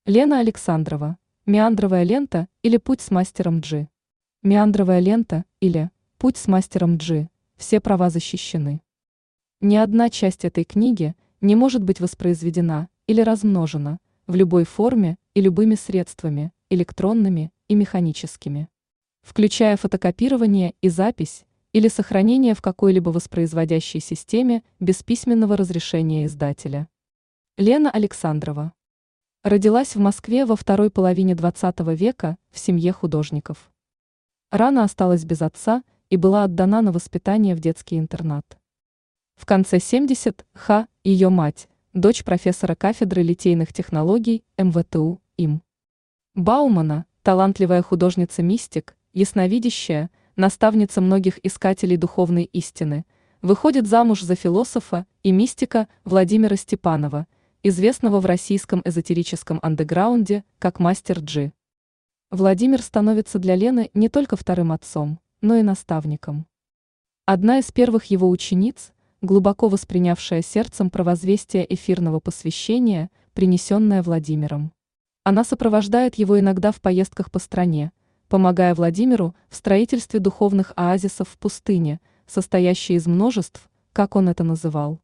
Лена Александрова. Меандровая лента или путь с мастером G. Меандровая лента или путь с мастером G. Все права защищены. Ни одна часть этой книги не может быть воспроизведена или размножена в любой форме и любыми средствами, электронными и механическими, включая фотокопирование и запись или сохранение в какой-либо воспроизводящей системе без письменного разрешения издателя. Лена Александрова. Родилась в Москве во второй половине XX века в семье художников. Рано осталась без отца и была отдана на воспитание в детский интернат. В конце 70-х ее мать, дочь профессора кафедры литейных технологий МВТУ им. Баумана, талантливая художница-мистик, ясновидящая, наставница многих искателей духовной истины, выходит замуж за философа и мистика Владимира Степанова, известного в российском эзотерическом андеграунде как мастер G. Владимир становится для Лены не только вторым отцом, но и наставником. Одна из первых его учениц, глубоко воспринявшая сердцем провозвестие эфирного посвящения, принесенное Владимиром. Она сопровождает его иногда в поездках по стране, помогая Владимиру в строительстве духовных оазисов в пустыне, состоящей из множеств, как он это называл.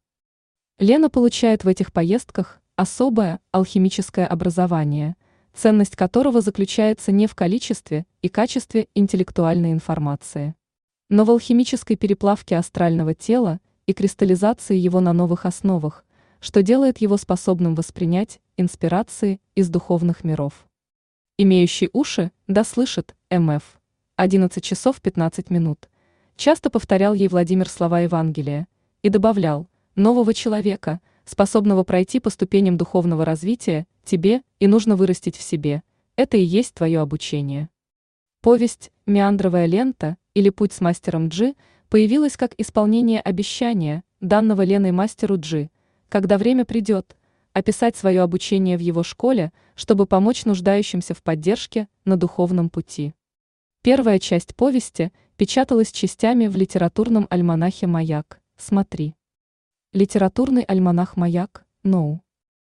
Лена получает в этих поездках особое алхимическое образование, ценность которого заключается не в количестве и качестве интеллектуальной информации, но в алхимической переплавке астрального тела и кристаллизации его на новых основах, что делает его способным воспринять инспирации из духовных миров. Имеющий уши, да слышит, МФ. 11 часов 15 минут. Часто повторял ей Владимир слова Евангелия и добавлял: нового человека, способного пройти по ступеням духовного развития, тебе и нужно вырастить в себе. Это и есть твое обучение. Повесть «Меандровая лента» или «Путь с мастером G» появилась как исполнение обещания, данного Леной мастеру G, когда время придет, описать свое обучение в его школе, чтобы помочь нуждающимся в поддержке на духовном пути. Первая часть повести печаталась частями в литературном альманахе «Маяк». Смотри. Литературный альманах «Маяк», ноу.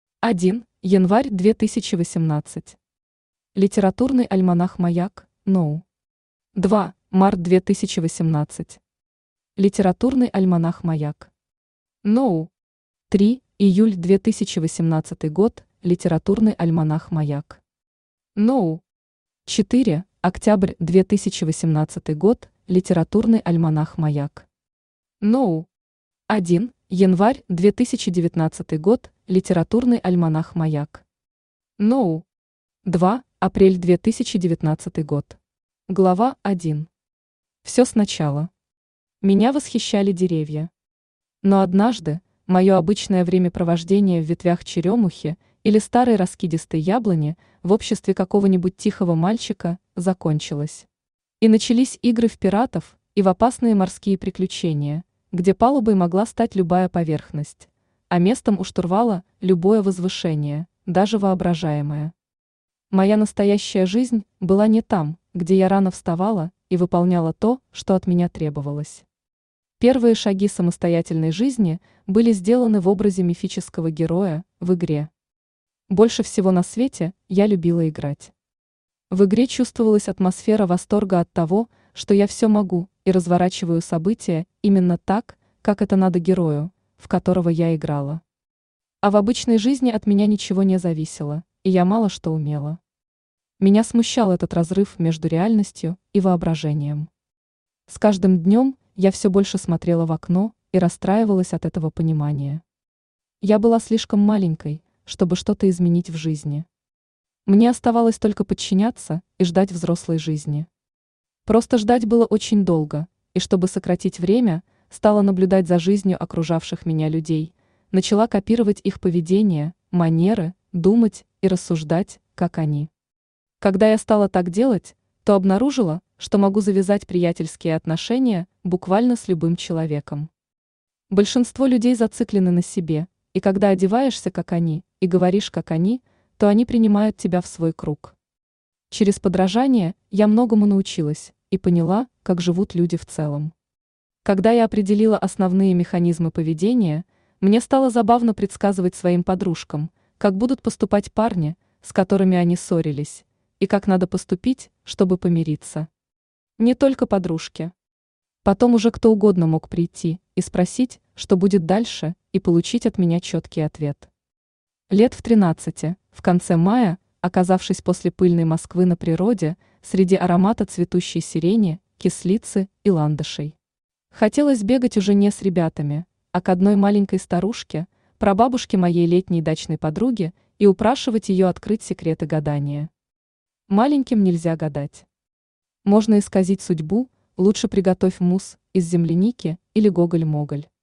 1. Январь 2018. Литературный альманах «Маяк», ноу. 2. Март 2018. Литературный альманах «Маяк». ноу. 3. Июль 2018 год. Литературный альманах «Маяк». ноу. 4. Октябрь 2018 год. Литературный альманах «Маяк». ноу. 1. Январь 2019 год. Литературный альманах «Маяк». ноу. 2. Апрель 2019 год. Глава 1. Все сначала. Меня восхищали деревья. Но однажды мое обычное времяпровождение в ветвях черемухи или старой раскидистой яблони в обществе какого-нибудь тихого мальчика закончилось. И начались игры в пиратов и в опасные морские приключения, где палубой могла стать любая поверхность, а местом у штурвала любое возвышение, даже воображаемое. Моя настоящая жизнь была не там, где я рано вставала и выполняла то, что от меня требовалось. Первые шаги самостоятельной жизни были сделаны в образе мифического героя в игре. Больше всего на свете я любила играть. В игре чувствовалась атмосфера восторга от того, что я все могу и разворачиваю события именно так, как это надо герою, в которого я играла. А в обычной жизни от меня ничего не зависело, и я мало что умела. Меня смущал этот разрыв между реальностью и воображением. С каждым днем я все больше смотрела в окно и расстраивалась от этого понимания. Я была слишком маленькой, чтобы что-то изменить в жизни. Мне оставалось только подчиняться и ждать взрослой жизни. Просто ждать было очень долго, и чтобы сократить время, стала наблюдать за жизнью окружавших меня людей, начала копировать их поведение, манеры, думать и рассуждать, как они. Когда я стала так делать, то обнаружила, что могу завязать приятельские отношения буквально с любым человеком. Большинство людей зациклены на себе, и когда одеваешься как они и говоришь как они, то они принимают тебя в свой круг. Через подражание я многому научилась и поняла, как живут люди в целом. Когда я определила основные механизмы поведения, мне стало забавно предсказывать своим подружкам, как будут поступать парни, с которыми они ссорились, и как надо поступить, чтобы помириться. Не только подружки. Потом уже кто угодно мог прийти и спросить, что будет дальше, и получить от меня четкий ответ. Лет в 13, в конце мая, оказавшись после пыльной Москвы на природе, среди аромата цветущей сирени, кислицы и ландышей. Хотелось бегать уже не с ребятами, а к одной маленькой старушке, прабабушке моей летней дачной подруги, и упрашивать ее открыть секреты гадания. Маленьким нельзя гадать. Можно исказить судьбу, лучше приготовь мусс из земляники или гоголь-моголь.